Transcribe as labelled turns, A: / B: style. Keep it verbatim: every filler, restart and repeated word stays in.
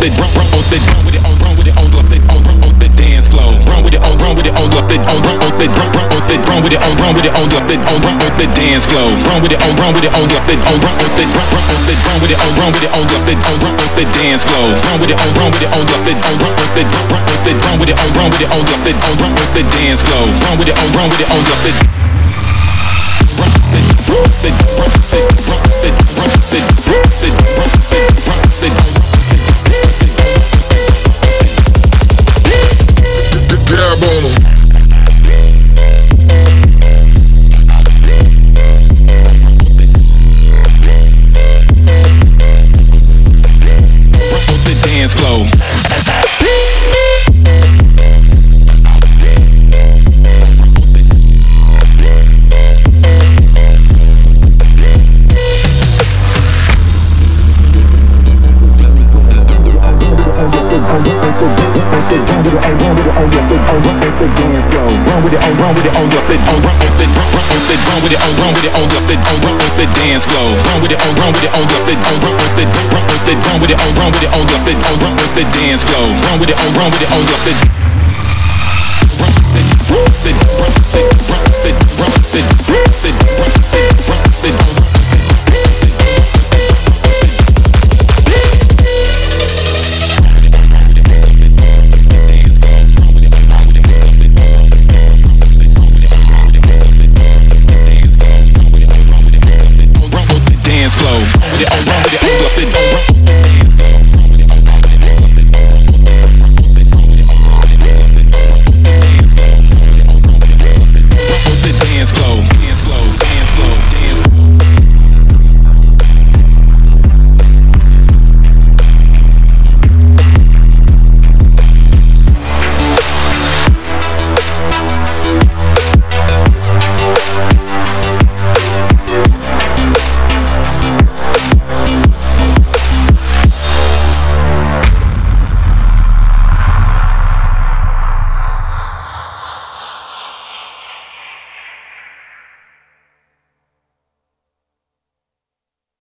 A: the run, run on the run with it on, run with it on the on, run on the dance floor. Run with it on, run with it on the on, run on the run, run on the run with it on, run with it on the on, run on the dance floor. Run with it on, run with it on the on, run on the run, run on the run with it on, run with it on the on, run on the dance floor. Run with it on, run with it on the on, run on the run, run on the run with it on, run with it on the on, run on the dance floor. Run with it on, run with it on the run the run the run the run the run the run the run the run the
B: Dab on 'em.
A: dance floor. Run with it on, run with it on the on, run on the run on the run with it on, run with it on the on, run on the dance floor. Run with it on, run with it on the on, run on the run on the run with it on, run with it on the on, run on the dance floor. Run with it on, run with it on the